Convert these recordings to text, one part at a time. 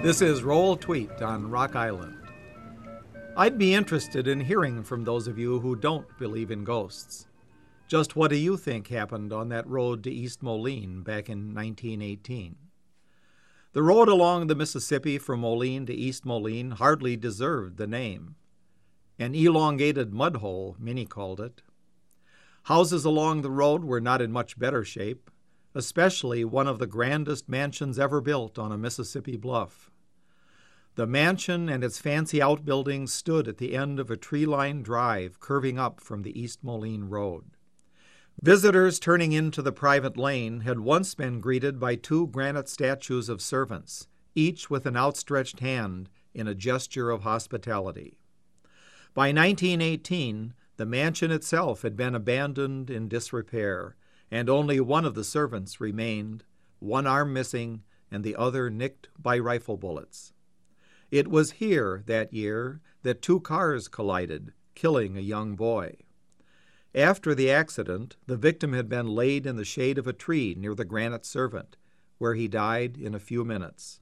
This is Roll Tweet on Rock Island. I'd be interested in hearing from those of you who don't believe in ghosts. Just what do you think happened on that road to East Moline back in 1918? The road along the Mississippi from Moline to East Moline hardly deserved the name. An elongated mud hole, many called it. Houses along the road were not in much better shape, especially one of the grandest mansions ever built on a Mississippi bluff. The mansion and its fancy outbuildings stood at the end of a tree-lined drive curving up from the East Moline Road. Visitors turning into the private lane had once been greeted by two granite statues of servants, each with an outstretched hand in a gesture of hospitality. By 1918, the mansion itself had been abandoned in disrepair, and only one of the servants remained, one arm missing and the other nicked by rifle bullets. It was here that year that two cars collided, killing a young boy. After the accident, the victim had been laid in the shade of a tree near the granite servant, where he died in a few minutes.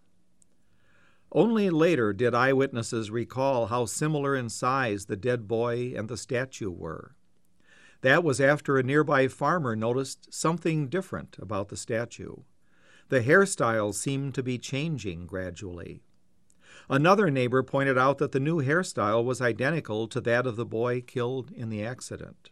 Only later did eyewitnesses recall how similar in size the dead boy and the statue were. That was after a nearby farmer noticed something different about the statue. The hairstyle seemed to be changing gradually. Another neighbor pointed out that the new hairstyle was identical to that of the boy killed in the accident.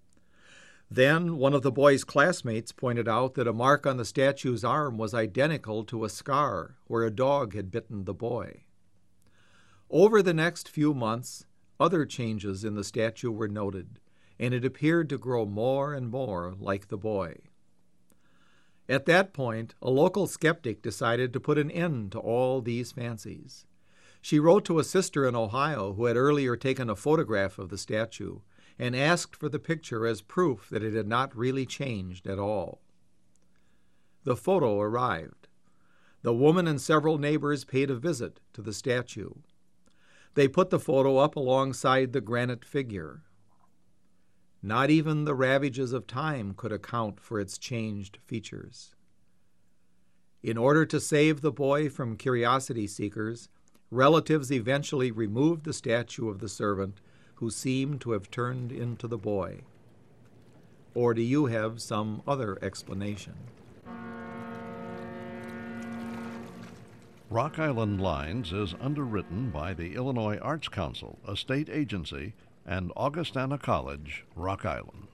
Then one of the boy's classmates pointed out that a mark on the statue's arm was identical to a scar where a dog had bitten the boy. Over the next few months, other changes in the statue were noted, and it appeared to grow more and more like the boy. At that point, a local skeptic decided to put an end to all these fancies. She wrote to a sister in Ohio who had earlier taken a photograph of the statue and asked for the picture as proof that it had not really changed at all. The photo arrived. The woman and several neighbors paid a visit to the statue. They put the photo up alongside the granite figure. Not even the ravages of time could account for its changed features. In order to save the boy from curiosity seekers, relatives eventually removed the statue of the servant who seemed to have turned into the boy. Or do you have some other explanation? Rock Island Lines is underwritten by the Illinois Arts Council, a state agency, and Augustana College, Rock Island.